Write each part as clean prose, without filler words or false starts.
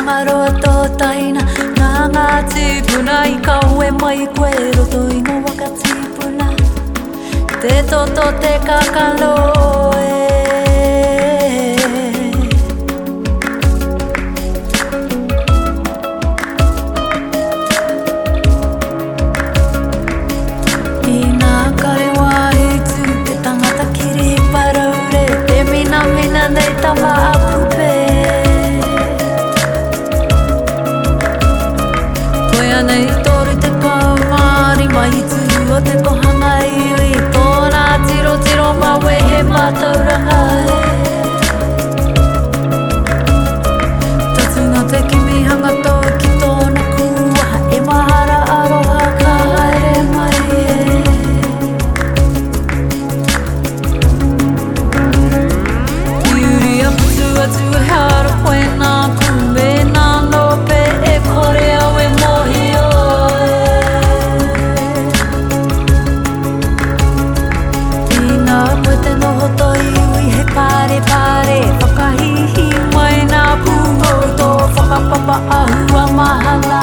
roa tō taina Nā ngā tīpuna I kaue mai koe roto I ngā waka tīpuna Te toto te kakaloe I ngā kare wāhitu te tangata kiri paraure Te mina mina nei tama apupe Nei toru te kaumari mai tu o te kohanga iwi Tōna tiro tiro mawe he mātauranga Tatu no te kimihanga tō ki tōna kuaha E mahara aroha ka haere mai Iuri aputu atu e hara koe nā kume nā nope e kore au e mohi Whakahihi mai nā pungo tō whakapapa ahua mahala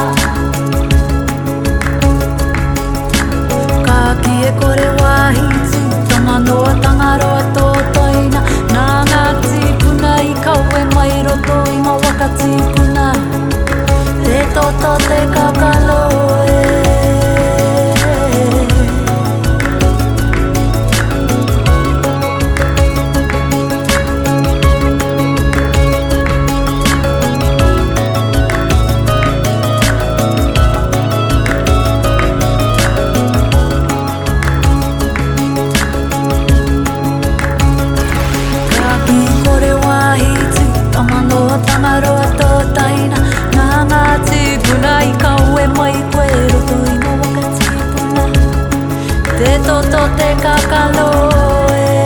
Ka ki e kore wahitu Tama noa tangaroa tō taina Nā ngā tīpuna I kaue mai roto I ngā waka tīpuna Te toto te kakaloe Tangaroa tō taina Nā ngā tīpuna I kaue mai koe roto I ngā waka tīpuna Te toto te kakaloe